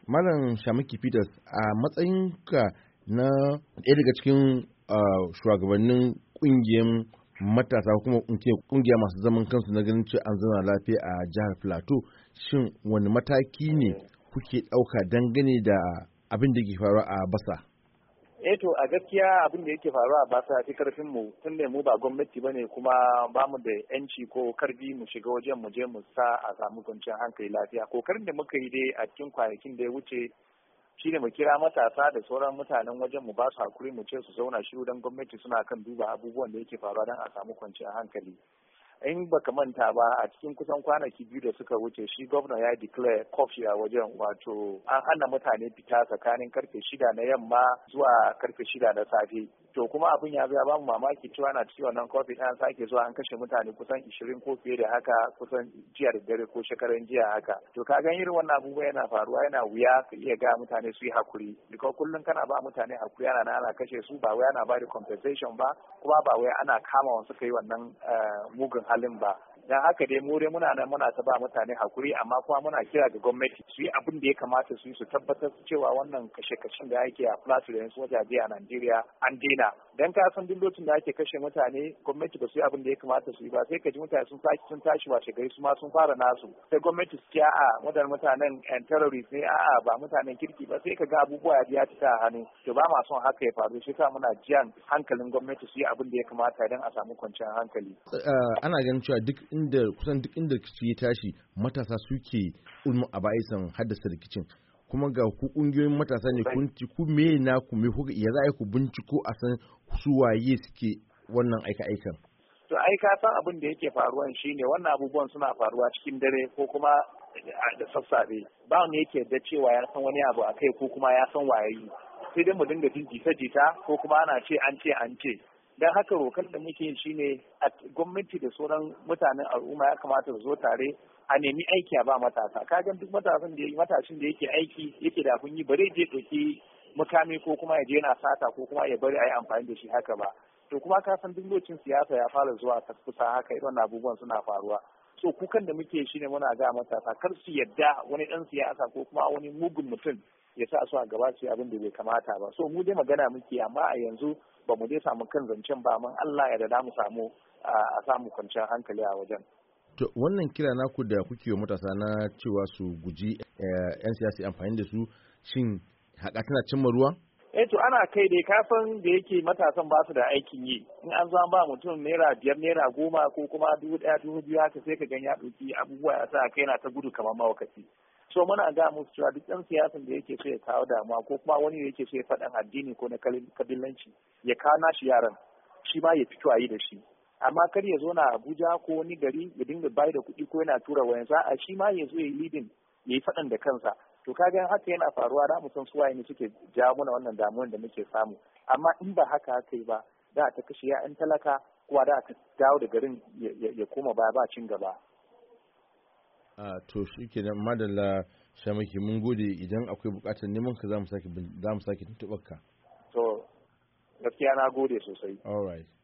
Malam Shamaki Peters, a matsayinka na ɗaya daga cikin shugabannin ƙungiyar matasa kuma ƙungiya masu zaman kansu na ganin cewa an zauna lafiya a jihar Plateau, shin wani mataki ne kuke ɗauka dangane da abin da ke faruwa a Basa? To a gaskiya abin da yake faruwa a Basa fi karfin mu tun da mu ba gwamnati bane kuma ba mu da yanci ko karfi mu shiga wajen mu je mu sa a samu kwanciyar hankali lafiya. Kokarin da muka yi dai a cikin kwanakin da ya wuce shine mu kira matasa da sauran mutanen wajen mu ba su hakuri mu ce su zauna shiru dan gwamnati suna kan duba abubuwan da yake faruwa dan a samu kwanciyar hankali. In baka manta ba a cikin kusan kwanaki biyu da suka wuce shi gwamna ya declare coffee a wajen, wato an hana mutane fita tsakanin karfe 6 na yamma zuwa karfe 6 na safe. To kuma abin ya zo ya bamu mamaki cewa na cikin wannan coffee an sake zuwa an kashe mutane kusan 20 ko fiye da haka kusan jiya da dare ko shekaran jiya haka. To ka gan irin wannan abubuwa yana faruwa yana wuya ka iya ga mutane su yi hakuri. Because kullum kana ba mutane hakuri ana kashe su ba wai ana ba da compensation ba kuma ba wai ana kama wasu kai wannan mugun halin ba. Dan haka dai mu dai muna ta ba mutane hakuri, amma kuma muna kira ga gwamnati su yi abin da ya kamata su yi, su tabbatar cewa wannan kashe-kashen da ake a Plateau da wasu wajaje a Najeriya an daina. Dan ka san duk lokacin da ake kashe mutane gwamnati ba su yi abin da ya kamata su yi ba, sai ka ji mutane sun tashi washe gari su ma sun fara nasu. Sai gwamnati su ce a'a mutanen terrorist ne, a'a ba mutanen kirki ba, sai ka ga abubuwa ya fita a hannu. To ba ma son haka ya faru, shi sa muna jan hankalin gwamnati su yi abin da ya kamata don a samu kwanciyar hankali. Ana ganin cewa kusan duk inda rikici ya tashi matasa suke ulmu a ba'isan haddasa rikicin, kuma ga ku kungiyoyin matasa ne ku me na ku me kuka ya za ku binciko a san su waye suke wannan aika-aikan. To ai ka san abin da yake faruwa shine wannan abubuwan suna faruwa cikin dare ko kuma da sassafe, ba wani yake da cewa ya san wani abu akai ko kuma ya san waye, sai dai mu dinga jin jita-jita ko kuma ana ce an ce. Don haka rokan da muke shine a gwamnati da sauran mutanen al'umma ya kamata su zo tare a nemi aiki a ba matasa. Ka ga duk matashin da yake aiki yake da abun yi, bare je ɗauki mukami ko kuma ya je yana sata ko kuma ya bari a yi amfani da shi haka ba. To kuma ka san duk lokacin siyasa ya fara zuwa kusa haka irin abubuwan suna faruwa. So kukan da muke shine muna ga matasa kar su yadda wani ɗan siyasa ko kuma wani mugun mutum ya sa su a gaba su abin da bai kamata ba. So mu dai magana muke, amma a yanzu ba mu dai samu kan zancen ba, mun Allah ya da mu samu a samu kwanciyar hankali a wajen. To wannan kira naku da kuke wa matasa na cewa su guji 'yan siyasa amfani da su, shin haƙa tana cimma ruwa? To ana kai dai kafin da yake matasan ba su da aikin yi, in an zo ba mutum naira 5 naira 10 ko kuma 1,000 2,000 haka sai ka gan ya ɗauki abubuwa ya sa kai na ta gudu kamar mawakaci. So muna ga musu cewa duk ɗan siyasan da yake so ya kawo damuwa ko kuma wani da yake so ya faɗan addini ko na kabilanci ya kawo nashi yaran shi ma ya fito a yi da shi, amma kar ya zo na Abuja ko wani gari ya dinga bai da kuɗi ko yana tura wayan sa'a shi ma ya zo ya yi leading ya yi faɗan da kansa. To kaga haka yana faruwa, da mu san su waye ne suke jawo mana wannan damuwar da muke samu, amma in ba haka yi ba da ta kashe ya'yan talaka kuma da ta dawo da garin ya koma baya ba cin gaba. To shi ke nan madalla Shamaki, mun gode. Idan akwai bukatar neman ka za mu sake tuntuɓar ka. To gaskiya na gode sosai. All right.